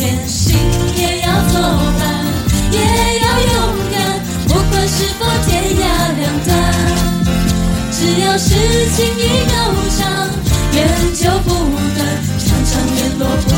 前行也要作伴，也要勇敢，不管是否天涯两端。只要是情意悠长，愿就不断，常常联络不